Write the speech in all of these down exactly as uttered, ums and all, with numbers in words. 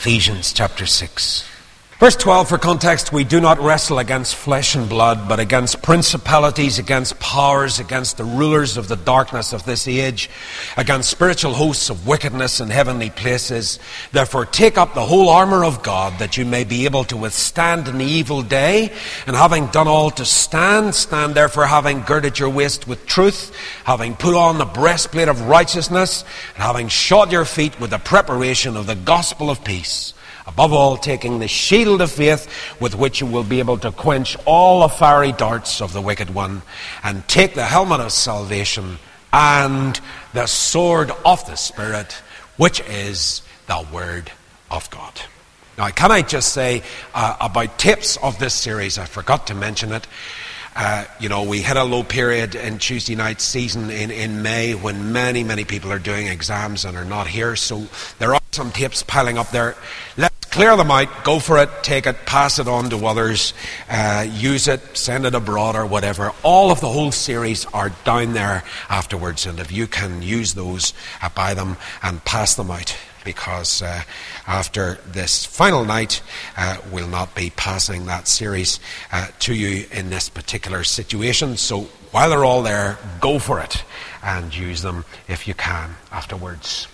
Ephesians chapter six. Verse twelve, for context, we do not wrestle against flesh and blood, but against principalities, against powers, against the rulers of the darkness of this age, against spiritual hosts of wickedness in heavenly places. Therefore take up the whole armor of God, that you may be able to withstand in the evil day, and having done all to stand, stand therefore having girded your waist with truth, having put on the breastplate of righteousness, and having shod your feet with the preparation of the gospel of peace. Above all, taking the shield of faith, with which you will be able to quench all the fiery darts of the wicked one, and take the helmet of salvation and the sword of the Spirit, which is the Word of God. Now, can I just say uh, about tips of this series? I forgot to mention it. Uh, you know, we hit a low period in Tuesday night season in, in May when many, many people are doing exams and are not here. So there are some tips piling up there. Let's clear them out, go for it, take it, pass it on to others, uh, use it, send it abroad or whatever. All of the whole series are down there afterwards, and if you can use those, uh, buy them and pass them out. Because uh, after this final night, uh, we'll not be passing that series uh, to you in this particular situation. So while they're all there, go for it and use them if you can afterwards.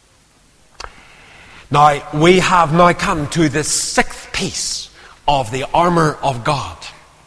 Now, we have now come to the sixth piece of the armor of God.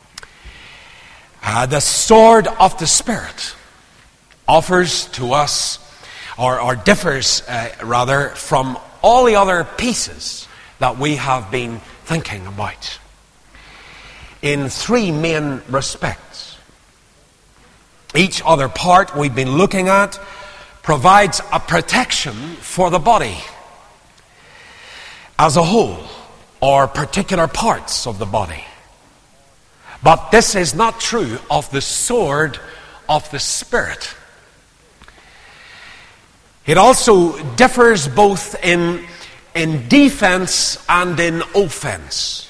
Uh, the sword of the Spirit offers to us Or, or differs, uh, rather, from all the other pieces that we have been thinking about in three main respects. Each other part we've been looking at provides a protection for the body as a whole, or particular parts of the body. But this is not true of the sword of the Spirit. It also differs both in, in defense and in offense.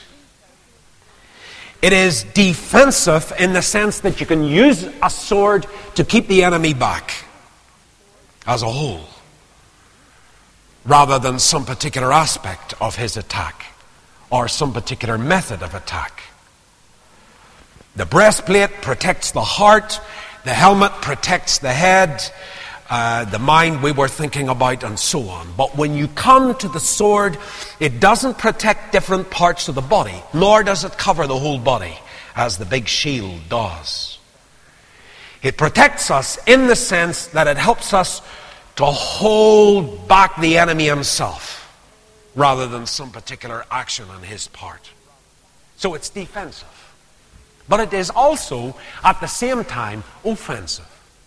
It is defensive in the sense that you can use a sword to keep the enemy back as a whole, rather than some particular aspect of his attack or some particular method of attack. The breastplate protects the heart, the helmet protects the head, Uh, the mind we were thinking about, and so on. But when you come to the sword, it doesn't protect different parts of the body, nor does it cover the whole body, as the big shield does. It protects us in the sense that it helps us to hold back the enemy himself, rather than some particular action on his part. So it's defensive. But it is also, at the same time, offensive.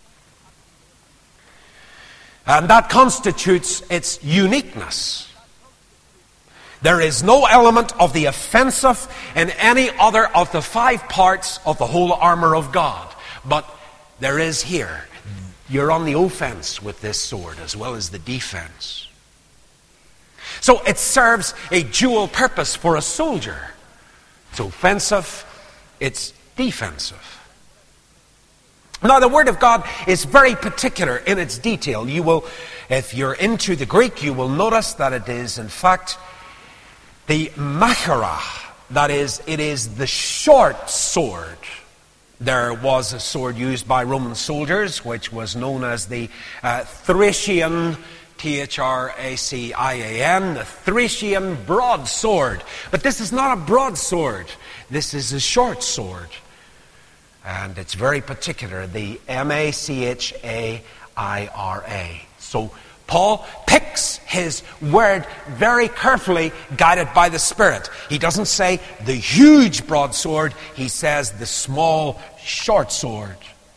And that constitutes its uniqueness. There is no element of the offensive in any other of the five parts of the whole armor of God. But there is here. You're on the offense with this sword as well as the defense. So it serves a dual purpose for a soldier. It's offensive, it's defensive. Now, the Word of God is very particular in its detail. You will, if you're into the Greek, you will notice that it is, in fact, the machara. That is, it is the short sword. There was a sword used by Roman soldiers, which was known as the uh, Thracian, T H R A C I A N, the Thracian broadsword. But this is not a broadsword. This is a short sword. And it's very particular, the M A C H A I R A. So Paul picks his word very carefully, guided by the Spirit. He doesn't say the huge broadsword, he says the small short sword.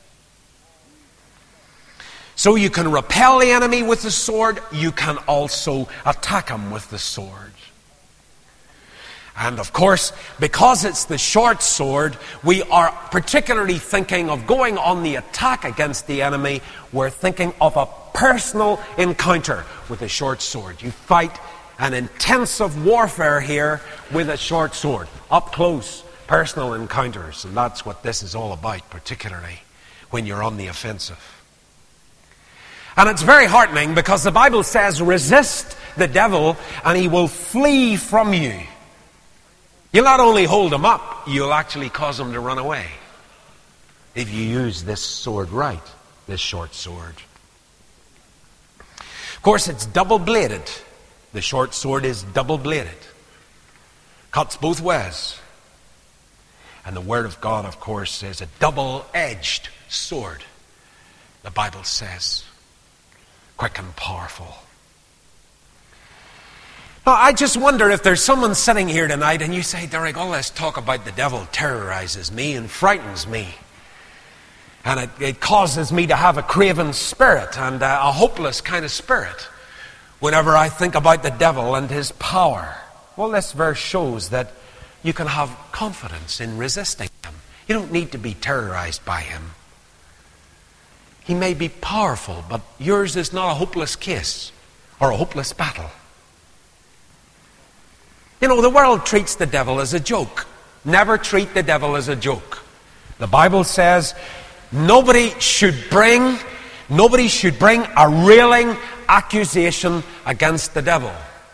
So you can repel the enemy with the sword, you can also attack him with the sword. And of course, because it's the short sword, we are particularly thinking of going on the attack against the enemy. We're thinking of a personal encounter with a short sword. You fight an intensive warfare here with a short sword. Up close, personal encounters. And that's what this is all about, particularly when you're on the offensive. And it's very heartening because the Bible says, resist the devil and he will flee from you. You'll not only hold him up, you'll actually cause him to run away. If you use this sword right, this short sword. Of course, it's double-bladed. The short sword is double-bladed. Cuts both ways. And the Word of God, of course, is a double-edged sword. The Bible says, quick and powerful. Now, I just wonder if there's someone sitting here tonight and you say, Derek, all this talk about the devil terrorizes me and frightens me. And it, it causes me to have a craven spirit and a, a hopeless kind of spirit whenever I think about the devil and his power. Well, this verse shows that you can have confidence in resisting him. You don't need to be terrorized by him. He may be powerful, but yours is not a hopeless case or a hopeless battle. You know, the world treats the devil as a joke. Never treat the devil as a joke. The Bible says nobody should bring, nobody should bring a railing accusation against the devil.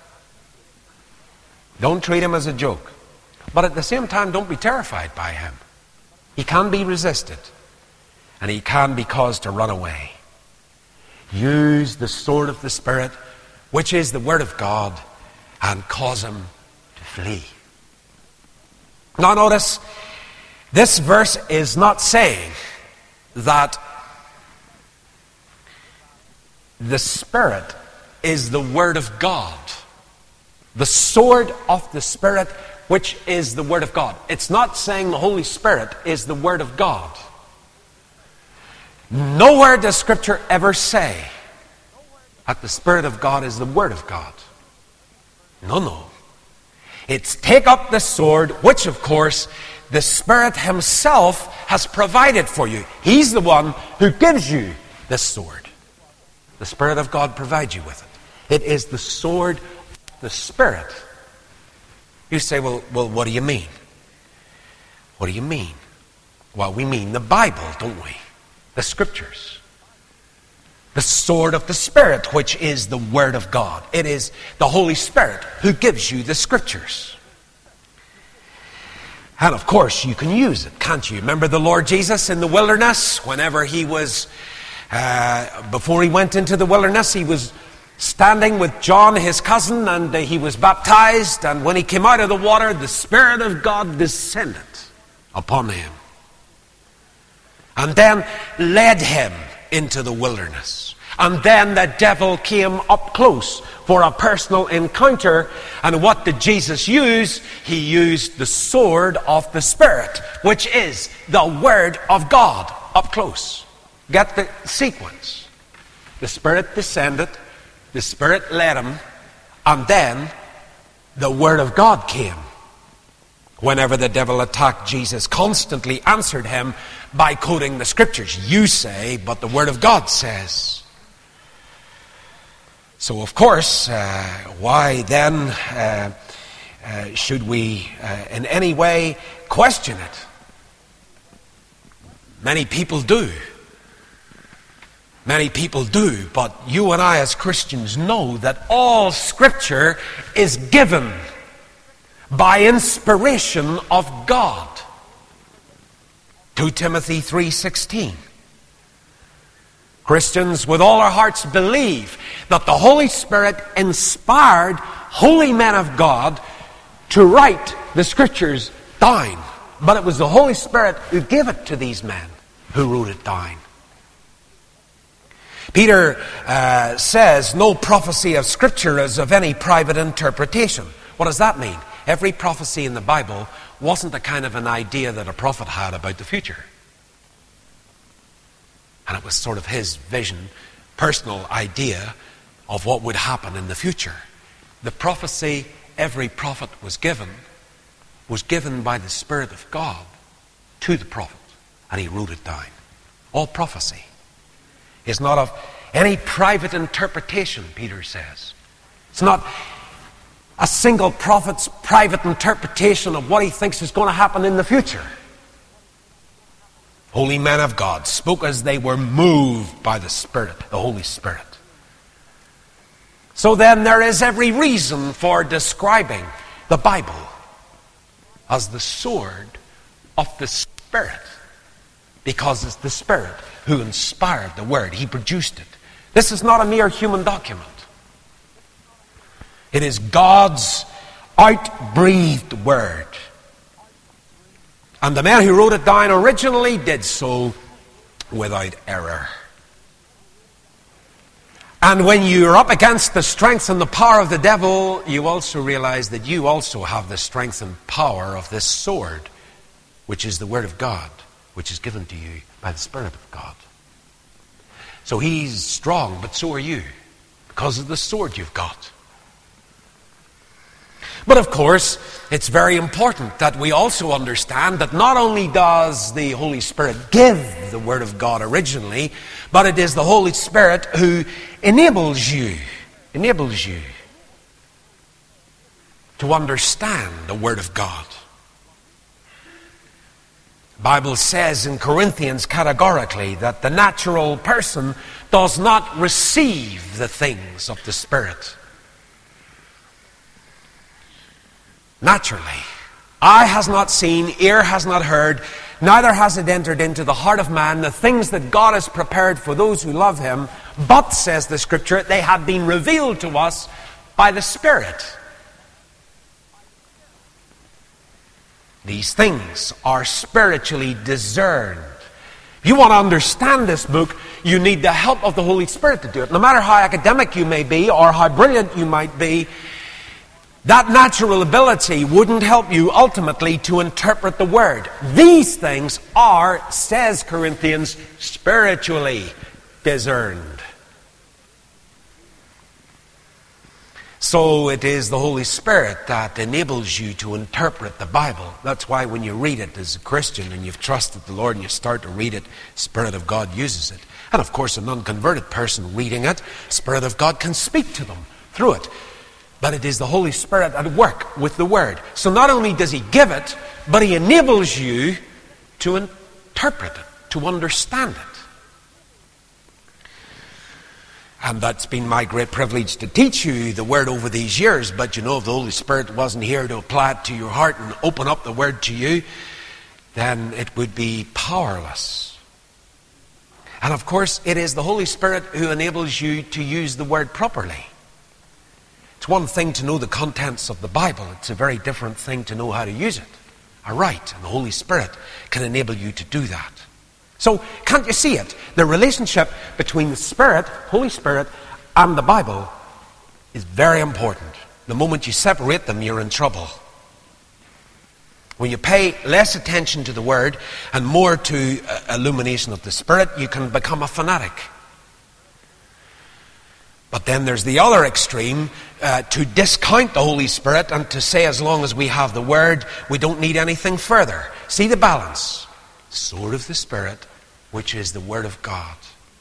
Don't treat him as a joke. But at the same time, don't be terrified by him. He can be resisted. And he can be caused to run away. Use the sword of the Spirit, which is the Word of God, and cause him to flee. Now notice, this verse is not saying that the Spirit is the Word of God. The sword of the Spirit, which is the Word of God. It's not saying the Holy Spirit is the Word of God. Nowhere does Scripture ever say that the Spirit of God is the Word of God. No, no. It's take up the sword, which of course the Spirit Himself has provided for you. He's the one who gives you this sword. The Spirit of God provides you with it. It is the sword of the Spirit. You say, well, well, what do you mean? What do you mean? Well, we mean the Bible, don't we? The Scriptures. The sword of the Spirit, which is the Word of God. It is the Holy Spirit who gives you the Scriptures. And of course, you can use it, can't you? Remember the Lord Jesus in the wilderness? Whenever he was, uh, before he went into the wilderness, he was standing with John, his cousin, and he was baptized. And when he came out of the water, the Spirit of God descended upon him. And then led him into the wilderness. And then the devil came up close for a personal encounter. And what did Jesus use? He used the sword of the Spirit, which is the Word of God, up close. Get the sequence. The Spirit descended, the Spirit led him, and then the Word of God came. Whenever the devil attacked Jesus, constantly answered him by quoting the Scriptures. You say, but the Word of God says. So of course, uh, why then uh, uh, should we uh, in any way question it? Many people do. Many people do, but you and I as Christians know that all Scripture is given by inspiration of God. Second Timothy three sixteen. Christians with all our hearts believe that the Holy Spirit inspired holy men of God to write the Scriptures down. But it was the Holy Spirit who gave it to these men who wrote it down. Peter uh, says, no prophecy of Scripture is of any private interpretation. What does that mean? Every prophecy in the Bible wasn't the kind of an idea that a prophet had about the future. And it was sort of his vision, personal idea of what would happen in the future. The prophecy every prophet was given was given by the Spirit of God to the prophet. And he wrote it down. All prophecy is not of any private interpretation, Peter says. It's not a single prophet's private interpretation of what he thinks is going to happen in the future. Holy men of God spoke as they were moved by the Spirit, the Holy Spirit. So then there is every reason for describing the Bible as the sword of the Spirit, because it's the Spirit who inspired the Word. He produced it. This is not a mere human document. It is God's out-breathed Word. And the man who wrote it down originally did so without error. And when you're up against the strength and the power of the devil, you also realize that you also have the strength and power of this sword, which is the Word of God, which is given to you by the Spirit of God. So he's strong, but so are you, because of the sword you've got. But of course, it's very important that we also understand that not only does the Holy Spirit give the Word of God originally, but it is the Holy Spirit who enables you, enables you to understand the Word of God. The Bible says in Corinthians categorically that the natural person does not receive the things of the Spirit. Naturally. Eye has not seen, ear has not heard, neither has it entered into the heart of man the things that God has prepared for those who love Him. But, says the Scripture, they have been revealed to us by the Spirit. These things are spiritually discerned. If you want to understand this book, you need the help of the Holy Spirit to do it. No matter how academic you may be or how brilliant you might be, that natural ability wouldn't help you ultimately to interpret the Word. These things are, says Corinthians, spiritually discerned. So it is the Holy Spirit that enables you to interpret the Bible. That's why when you read it as a Christian and you've trusted the Lord and you start to read it, the Spirit of God uses it. And of course, an unconverted person reading it, the Spirit of God can speak to them through it. But it is the Holy Spirit at work with the Word. So not only does He give it, but He enables you to interpret it, to understand it. And that's been my great privilege to teach you the Word over these years. But you know, if the Holy Spirit wasn't here to apply it to your heart and open up the Word to you, then it would be powerless. And of course, it is the Holy Spirit who enables you to use the Word properly. It's one thing to know the contents of the Bible. It's a very different thing to know how to use it. All right, and the Holy Spirit can enable you to do that. So, can't you see it? The relationship between the Spirit, Holy Spirit, and the Bible is very important. The moment you separate them, you're in trouble. When you pay less attention to the Word and more to uh, illumination of the Spirit, you can become a fanatic. But then there's the other extreme, uh, to discount the Holy Spirit and to say as long as we have the Word, we don't need anything further. See the balance. Sword of the Spirit, which is the Word of God.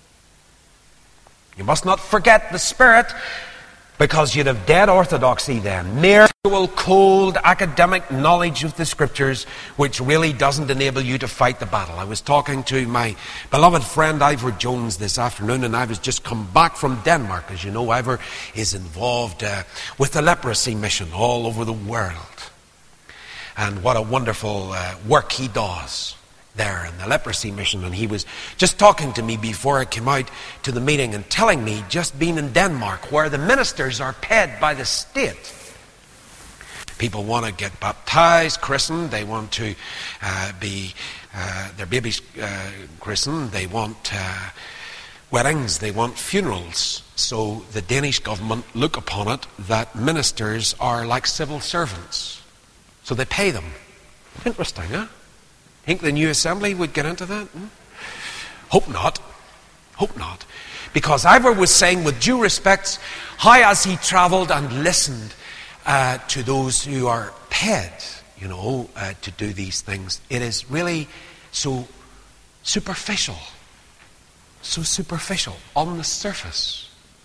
You must not forget the Spirit, because you'd have dead orthodoxy then. Mere cold academic knowledge of the Scriptures, which really doesn't enable you to fight the battle. I was talking to my beloved friend Ivor Jones this afternoon, and I was just come back from Denmark. As you know, Ivor is involved uh, with the leprosy mission all over the world. And what a wonderful uh, work he does there in the leprosy mission. And he was just talking to me before I came out to the meeting and telling me, just being in Denmark, where the ministers are paid by the state. People want to get baptized, christened, they want to uh, be uh, their babies uh, christened, they want uh, weddings, they want funerals. So the Danish government look upon it that ministers are like civil servants. So they pay them. Interesting, huh? Think the new assembly would get into that? Hmm? Hope not. Hope not. Because Ivor was saying, with due respect, how as he travelled and listened uh, to those who are paid, you know, uh, to do these things, it is really so superficial. So superficial, on the surface.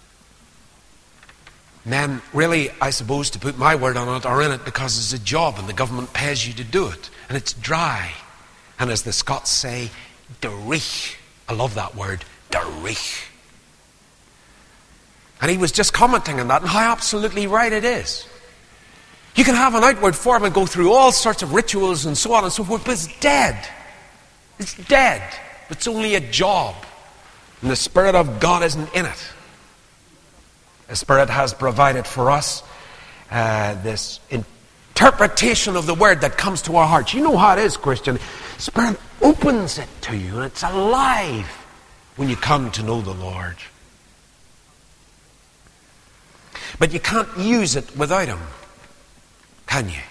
Men really, I suppose, to put my word on it, are in it because it's a job and the government pays you to do it. And it's dry. And as the Scots say, derich. I love that word, derich. And he was just commenting on that and how absolutely right it is. You can have an outward form and go through all sorts of rituals and so on and so forth, but it's dead. It's dead. It's only a job. And the Spirit of God isn't in it. The Spirit has provided for us uh, this interpretation of the Word that comes to our hearts. You know how it is, Christian. The Spirit opens it to you, and it's alive when you come to know the Lord. But you can't use it without Him, can you?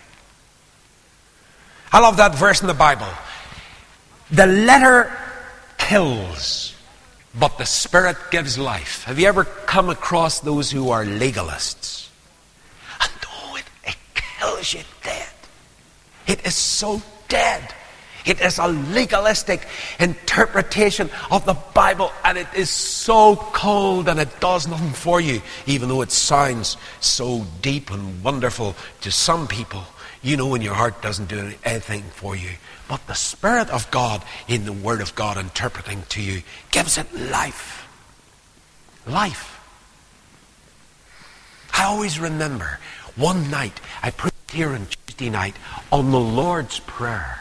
I love that verse in the Bible. The letter kills, but the Spirit gives life. Have you ever come across those who are legalists? And oh, it, it kills you dead. It is so dead. It is a legalistic interpretation of the Bible, and it is so cold and it does nothing for you, even though it sounds so deep and wonderful to some people. You know in your heart doesn't do anything for you. But the Spirit of God in the Word of God interpreting to you gives it life. Life. I always remember one night, I preached here on Tuesday night on the Lord's Prayer.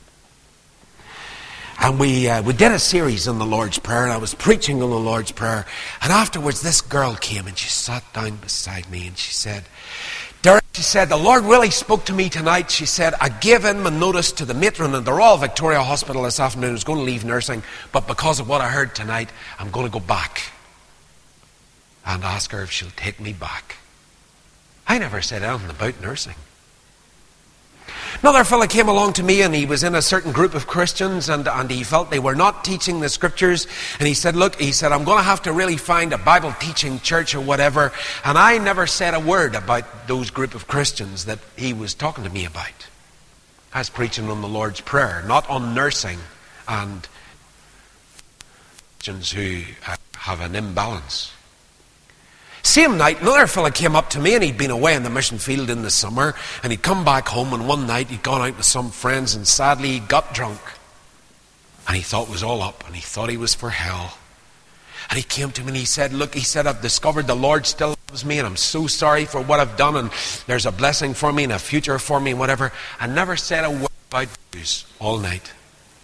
And we uh, we did a series on the Lord's Prayer, and I was preaching on the Lord's Prayer. And afterwards, this girl came and she sat down beside me and she said, Derek, she said, the Lord really spoke to me tonight. She said, I gave in my notice to the matron in the Royal Victoria Hospital this afternoon. I was going to leave nursing, but because of what I heard tonight, I'm going to go back and ask her if she'll take me back. I never said anything about nursing. Another fellow came along to me, and he was in a certain group of Christians, and, and he felt they were not teaching the Scriptures. And he said, look, he said, I'm going to have to really find a Bible teaching church or whatever. And I never said a word about those group of Christians that he was talking to me about. I was preaching on the Lord's Prayer, not on nursing and Christians who have an imbalance. Same night, another fella came up to me, and he'd been away in the mission field in the summer, and he'd come back home, and one night he'd gone out with some friends, and sadly he got drunk. And he thought it was all up, and he thought he was for hell. And he came to me and he said, look, he said, I've discovered the Lord still loves me, and I'm so sorry for what I've done, and there's a blessing for me and a future for me and whatever. I never said a word about booze all night.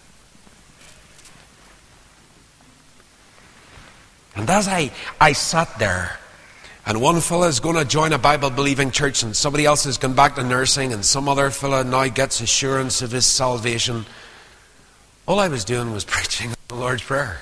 And as I, I sat there, and one fella is going to join a Bible-believing church, and somebody else has gone back to nursing, and some other fella now gets assurance of his salvation. All I was doing was preaching the Lord's Prayer.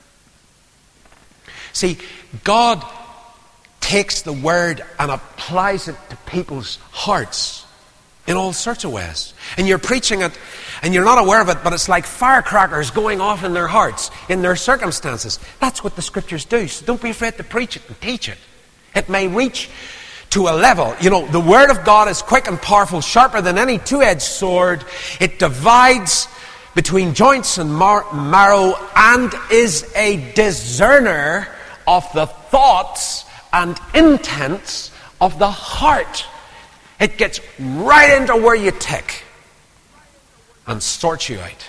See, God takes the Word and applies it to people's hearts in all sorts of ways. And you're preaching it, and you're not aware of it, but it's like firecrackers going off in their hearts, in their circumstances. That's what the Scriptures do. So don't be afraid to preach it and teach it. It may reach to a level. You know, the Word of God is quick and powerful, sharper than any two-edged sword. It divides between joints and mar- marrow and is a discerner of the thoughts and intents of the heart. It gets right into where you tick and sorts you out.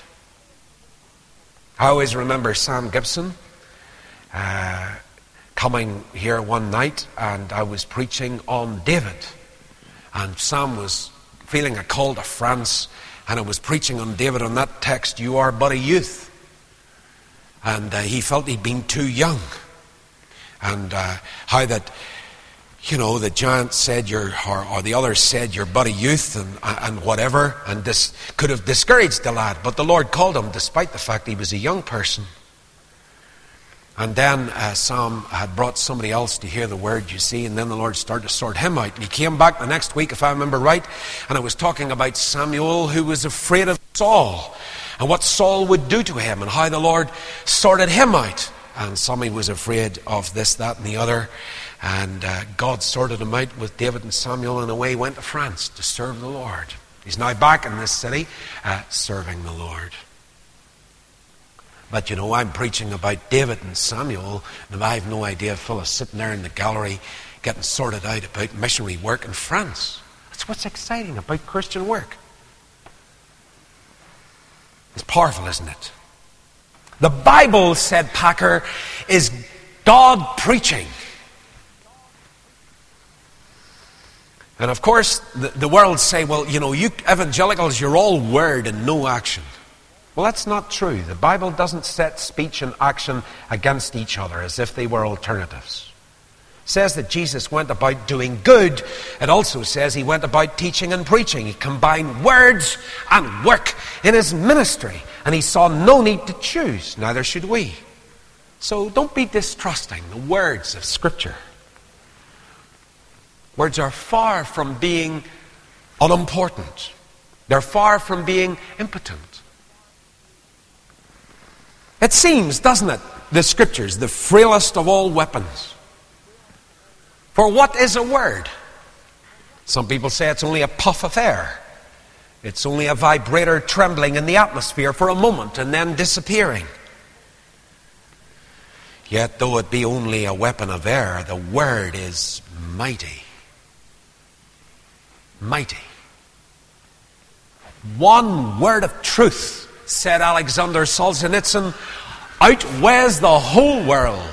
I always remember Sam Gibson uh, coming here one night, and I was preaching on David, and Sam was feeling a call to France, and I was preaching on David on that text, you are but a youth. And uh, he felt he'd been too young, and uh, how that, you know, the giant said you're, or, or the others said you're but a youth, and, and whatever, and this could have discouraged the lad, but the Lord called him despite the fact he was a young person. And then uh, Sam had brought somebody else to hear the word, you see, and then the Lord started to sort him out. And he came back the next week, if I remember right, and I was talking about Samuel, who was afraid of Saul, and what Saul would do to him, and how the Lord sorted him out. And somebody was afraid of this, that, and the other. And uh, God sorted him out with David and Samuel, and away he went to France to serve the Lord. He's now back in this city, uh, serving the Lord. But you know, I'm preaching about David and Samuel, and I have no idea if fellas sitting there in the gallery getting sorted out about missionary work in France. That's what's exciting about Christian work. It's powerful, isn't it? The Bible, said Packer, is God preaching. And of course, the, the world say, well, you know, you evangelicals, you're all word and no action. Well, that's not true. The Bible doesn't set speech and action against each other as if they were alternatives. It says that Jesus went about doing good. It also says he went about teaching and preaching. He combined words and work in his ministry. And he saw no need to choose. Neither should we. So don't be distrusting the words of Scripture. Words are far from being unimportant. They're far from being impotent. It seems, doesn't it, the Scriptures, the frailest of all weapons. For what is a word? Some people say it's only a puff of air. It's only a vibrator trembling in the atmosphere for a moment and then disappearing. Yet though it be only a weapon of air, the word is mighty. Mighty. One word of truth, said Alexander Solzhenitsyn, outweighs the whole world.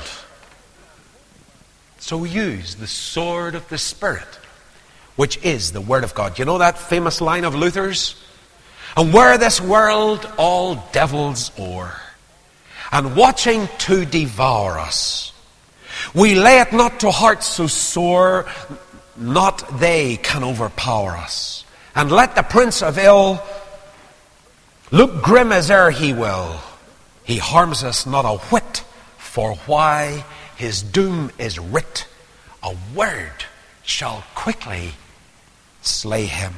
So use the sword of the Spirit, which is the Word of God. You know that famous line of Luther's? And were this world all devils o'er, and watching to devour us, we lay it not to heart so sore, not they can overpower us. And let the prince of ill look grim as e'er he will, he harms us not a whit, for why his doom is writ, a word shall quickly slay him.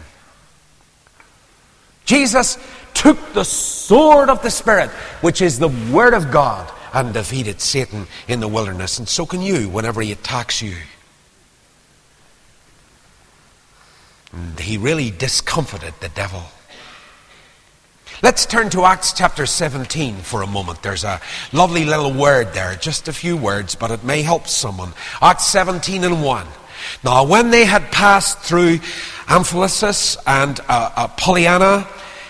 Jesus took the sword of the Spirit, which is the Word of God, and defeated Satan in the wilderness. And so can you whenever he attacks you. And he really discomfited the devil. Let's turn to Acts chapter seventeen for a moment. There's a lovely little word there, just a few words, but it may help someone. Acts seventeen and one. Now, when they had passed through Amphipolis and uh, uh, Polyana,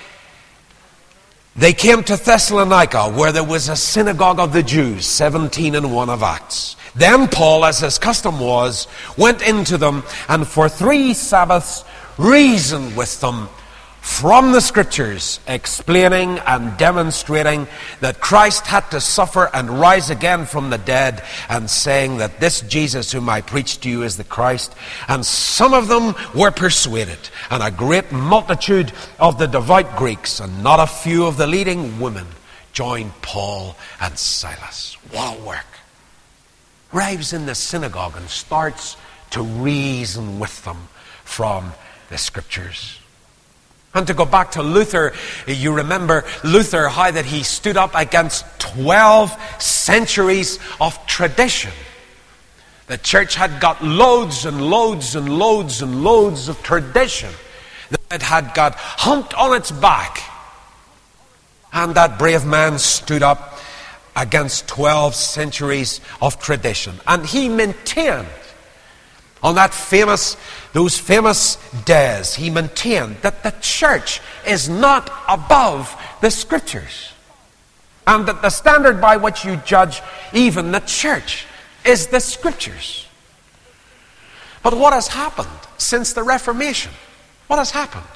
they came to Thessalonica, where there was a synagogue of the Jews, seventeen and one of Acts. Then Paul, as his custom was, went into them, and for three Sabbaths reasoned with them from the Scriptures, explaining and demonstrating that Christ had to suffer and rise again from the dead, and saying that this Jesus whom I preach to you is the Christ. And some of them were persuaded, and a great multitude of the devout Greeks, and not a few of the leading women, joined Paul and Silas. What a work. Arrives in the synagogue and starts to reason with them from the Scriptures. And to go back to Luther, you remember Luther, how that he stood up against twelve centuries of tradition. The church had got loads and loads and loads and loads of tradition that it had got humped on its back. And that brave man stood up against twelve centuries of tradition. And he maintained, on that famous, those famous days, he maintained that the church is not above the Scriptures. And that the standard by which you judge even the church is the Scriptures. But what has happened since the Reformation? What has happened?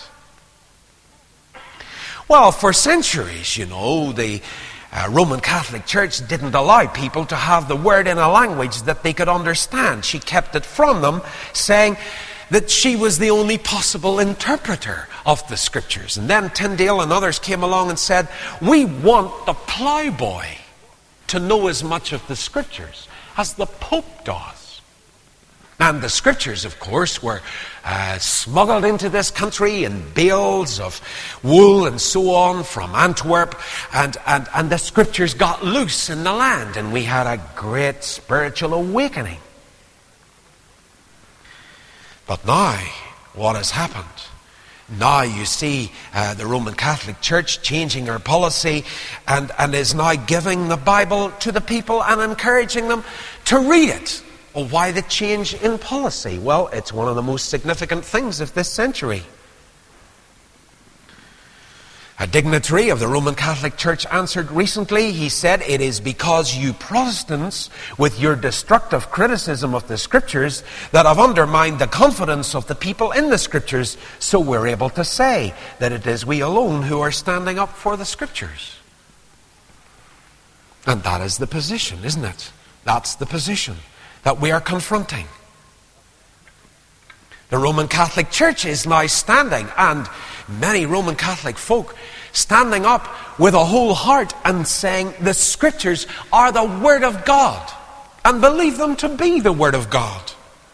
Well, for centuries, you know, the Uh, Roman Catholic Church didn't allow people to have the word in a language that they could understand. She kept it from them, saying that she was the only possible interpreter of the Scriptures. And then Tyndale and others came along and said, we want the plowboy to know as much of the Scriptures as the Pope does. And the Scriptures, of course, were uh, smuggled into this country in bales of wool and so on from Antwerp. And, and, and the Scriptures got loose in the land, and we had a great spiritual awakening. But now, what has happened? Now you see uh, the Roman Catholic Church changing her policy and, and is now giving the Bible to the people and encouraging them to read it. Well, why the change in policy? Well, it's one of the most significant things of this century. A dignitary of the Roman Catholic Church answered recently. He said, "It is because you Protestants, with your destructive criticism of the Scriptures, that have undermined the confidence of the people in the Scriptures, so we're able to say that it is we alone who are standing up for the Scriptures." And that is the position, isn't it? That's the position that we are confronting. The Roman Catholic Church is now standing, and many Roman Catholic folk standing up with a whole heart and saying the Scriptures are the Word of God and believe them to be the Word of God.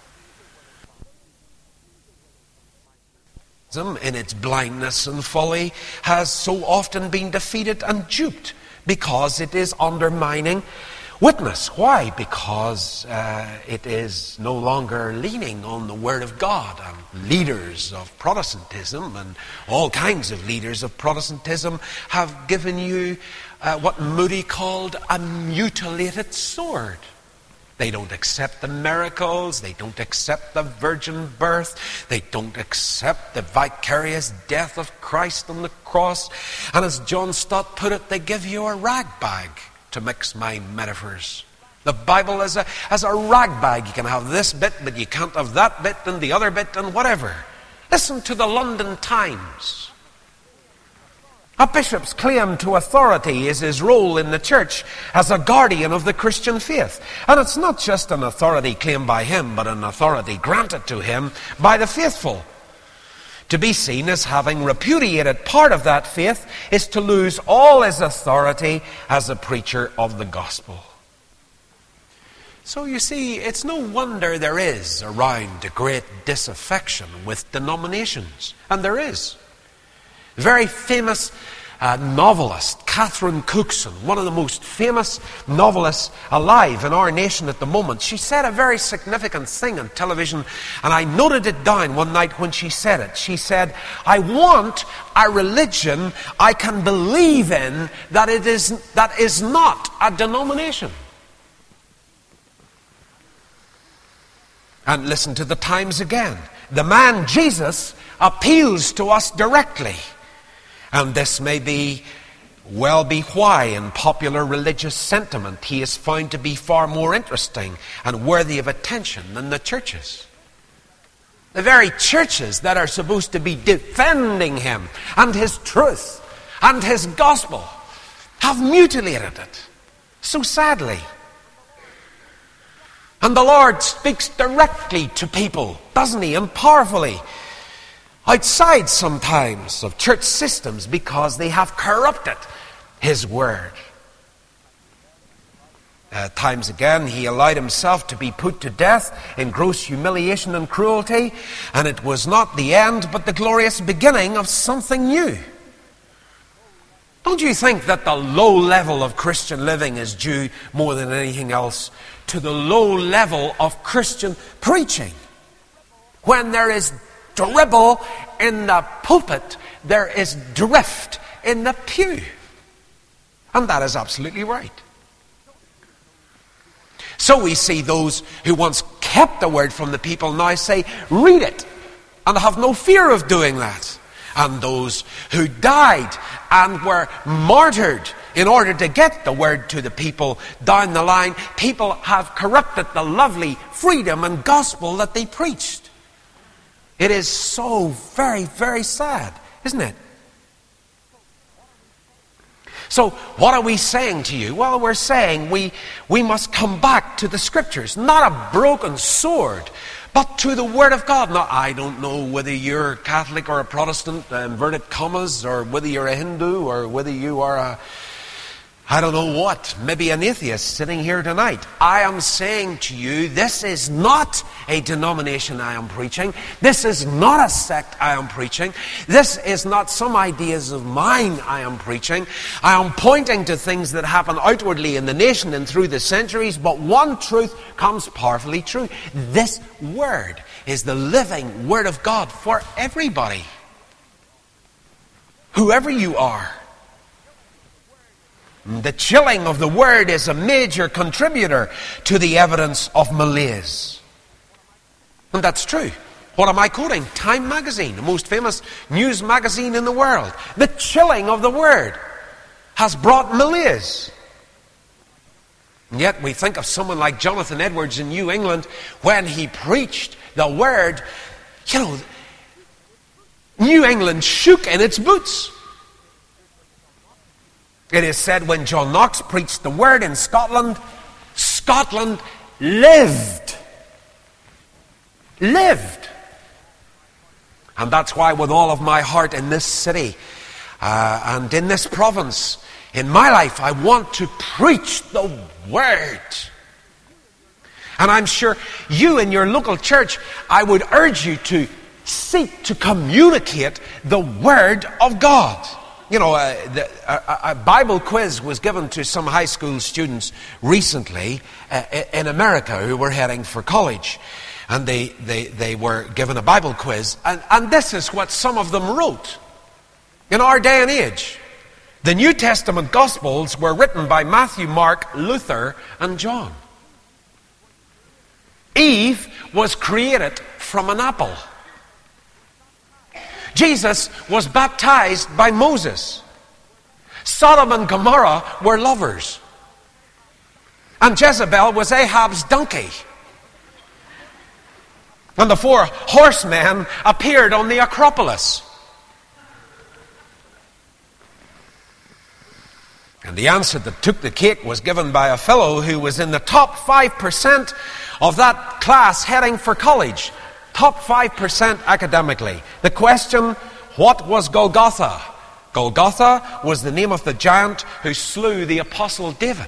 In its blindness and folly has so often been defeated and duped because it is undermining witness. Why? Because uh, it is no longer leaning on the Word of God. And leaders of Protestantism and all kinds of leaders of Protestantism have given you uh, what Moody called a mutilated sword. They don't accept the miracles. They don't accept the virgin birth. They don't accept the vicarious death of Christ on the cross. And as John Stott put it, they give you a rag bag, to mix my metaphors. The Bible is a, as a rag bag. You can have this bit, but you can't have that bit and the other bit and whatever. Listen to the London Times. A bishop's claim to authority is his role in the church as a guardian of the Christian faith. And it's not just an authority claimed by him, but an authority granted to him by the faithful. To be seen as having repudiated part of that faith is to lose all his authority as a preacher of the gospel. So you see, it's no wonder there is around a great disaffection with denominations. And there is. Very famous uh, novelist, Catherine Cookson, one of the most famous novelists alive in our nation at the moment. She said a very significant thing on television, and I noted it down one night when she said it. She said, "I want a religion I can believe in that it is that is not a denomination." And listen to the Times again. The man Jesus appeals to us directly. And this may be, well be why in popular religious sentiment he is found to be far more interesting and worthy of attention than the churches. The very churches that are supposed to be defending him and his truth and his gospel have mutilated it so sadly. And the Lord speaks directly to people, doesn't he, and powerfully, outside sometimes of church systems because they have corrupted his word. Uh, times again, he allowed himself to be put to death in gross humiliation and cruelty, and it was not the end but the glorious beginning of something new. Don't you think that the low level of Christian living is due more than anything else to the low level of Christian preaching? When there is dribble in the pulpit, there is drift in the pew. And that is absolutely right. So we see those who once kept the word from the people now say, read it, and have no fear of doing that. And those who died and were martyred in order to get the word to the people down the line, people have corrupted the lovely freedom and gospel that they preached. It is so very, very sad, isn't it? So what are we saying to you? Well, we're saying we, we must come back to the Scriptures, not a broken sword, but to the Word of God. Now, I don't know whether you're Catholic or a Protestant, uh, inverted commas, or whether you're a Hindu, or whether you are a, I don't know what, maybe an atheist sitting here tonight. I am saying to you, this is not a denomination I am preaching. This is not a sect I am preaching. This is not some ideas of mine I am preaching. I am pointing to things that happen outwardly in the nation and through the centuries, but one truth comes powerfully true. This Word is the living Word of God for everybody. Whoever you are. The chilling of the word is a major contributor to the evidence of malaise. And that's true. What am I quoting? Time magazine, the most famous news magazine in the world. The chilling of the word has brought malaise. And yet we think of someone like Jonathan Edwards in New England, when he preached the word, you know, New England shook in its boots. It is said when John Knox preached the word in Scotland, Scotland lived. Lived. And that's why with all of my heart in this city uh, and in this province, in my life, I want to preach the word. And I'm sure you in your local church, I would urge you to seek to communicate the word of God. You know, uh, the, a, a Bible quiz was given to some high school students recently uh, in America who were heading for college. And they, they, they were given a Bible quiz. And, and this is what some of them wrote. In our day and age, the New Testament Gospels were written by Matthew, Mark, Luther, and John. Eve was created from an apple. Jesus was baptized by Moses. Sodom and Gomorrah were lovers. And Jezebel was Ahab's donkey. And the four horsemen appeared on the Acropolis. And the answer that took the cake was given by a fellow who was in the top five percent of that class heading for college. Top five percent academically. The question, what was Golgotha? Golgotha was the name of the giant who slew the apostle David.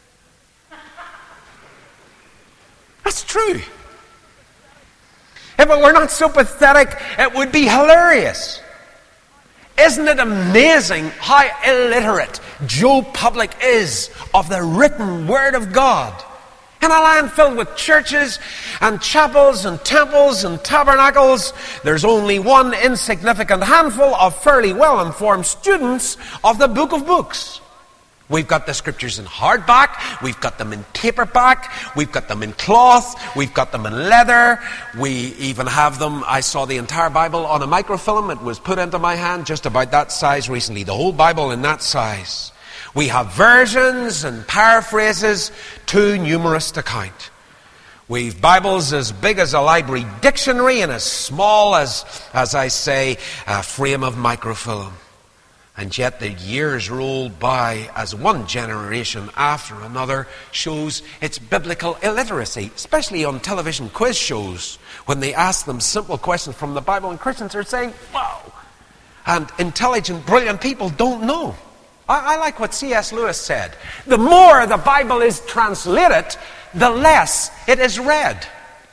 That's true. If it were not so pathetic, it would be hilarious. Isn't it amazing how illiterate Joe Public is of the written Word of God? In a land filled with churches and chapels and temples and tabernacles, there's only one insignificant handful of fairly well-informed students of the Book of Books. We've got the scriptures in hardback, we've got them in paperback, we've got them in cloth, we've got them in leather, we even have them, I saw the entire Bible on a microfilm, it was put into my hand just about that size recently, the whole Bible in that size. We have versions and paraphrases too numerous to count. We've Bibles as big as a library dictionary and as small as, as I say, a frame of microfilm. And yet the years roll by as one generation after another shows its biblical illiteracy, especially on television quiz shows, when they ask them simple questions from the Bible and Christians are saying, wow. And intelligent, brilliant people don't know. I, I like what C S Lewis said. The more the Bible is translated, the less it is read.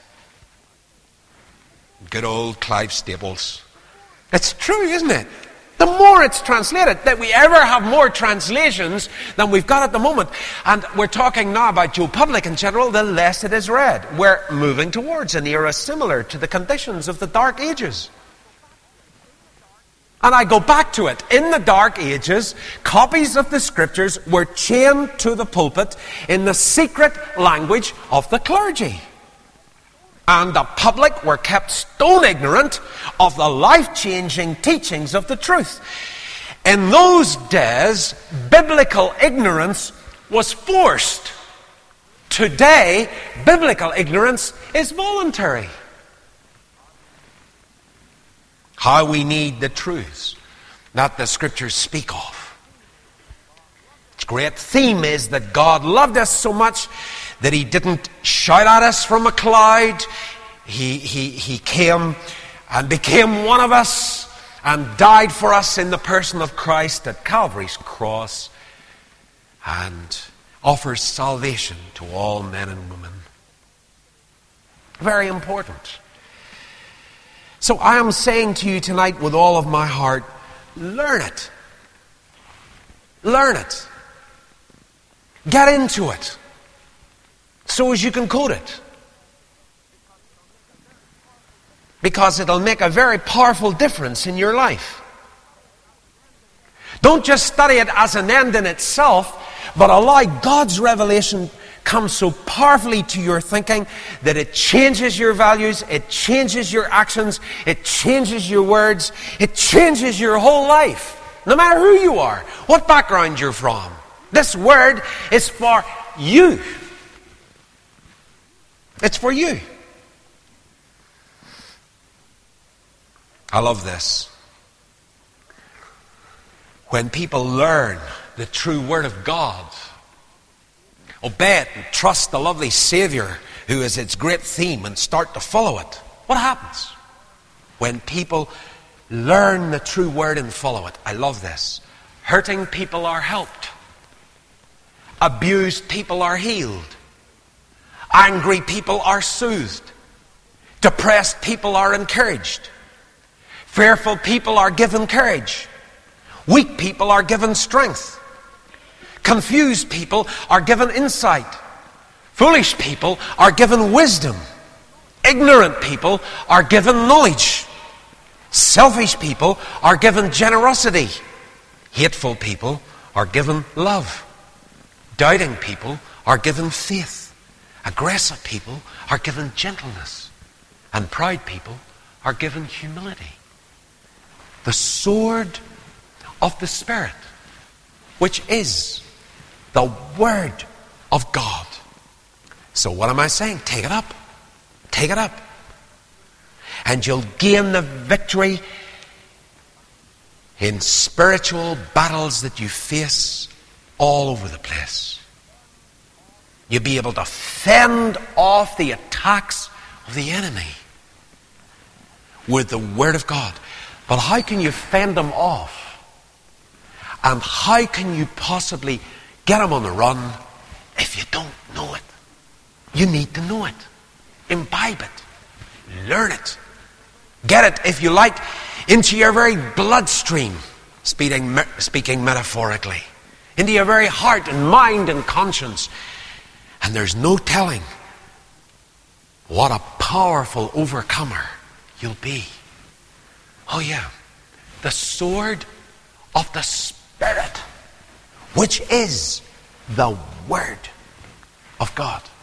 Good old Clive Staples. It's true, isn't it? The more it's translated, that we ever have more translations than we've got at the moment. And we're talking now about Joe Public in general, the less it is read. We're moving towards an era similar to the conditions of the Dark Ages. And I go back to it. In the Dark Ages, copies of the Scriptures were chained to the pulpit in the secret language of the clergy. And the public were kept stone ignorant of the life-changing teachings of the truth. In those days, biblical ignorance was forced. Today, biblical ignorance is voluntary. How we need the truths that the Scriptures speak of. Its great theme is that God loved us so much that He didn't shout at us from a cloud. He, he, he came and became one of us and died for us in the person of Christ at Calvary's cross and offers salvation to all men and women. Very important. So I am saying to you tonight with all of my heart, learn it. Learn it. Get into it. So as you can quote it. Because it'll make a very powerful difference in your life. Don't just study it as an end in itself, but allow God's revelation comes so powerfully to your thinking that it changes your values, it changes your actions, it changes your words, it changes your whole life. No matter who you are, what background you're from. This word is for you. It's for you. I love this. When people learn the true Word of God, obey it and trust the lovely Savior who is its great theme and start to follow it, what happens? When people learn the true Word and follow it, I love this. Hurting people are helped. Abused people are healed. Angry people are soothed. Depressed people are encouraged. Fearful people are given courage. Weak people are given strength. Confused people are given insight. Foolish people are given wisdom. Ignorant people are given knowledge. Selfish people are given generosity. Hateful people are given love. Doubting people are given faith. Aggressive people are given gentleness. And proud people are given humility. The sword of the Spirit, which is the Word of God. So what am I saying? Take it up. Take it up. And you'll gain the victory in spiritual battles that you face all over the place. You'll be able to fend off the attacks of the enemy with the Word of God. But how can you fend them off? And how can you possibly get them on the run if you don't know it? You need to know it. Imbibe it. Learn it. Get it, if you like, into your very bloodstream, speaking, speaking metaphorically. Into your very heart and mind and conscience. And there's no telling what a powerful overcomer you'll be. Oh yeah, the sword of the Spirit, which is the Word of God.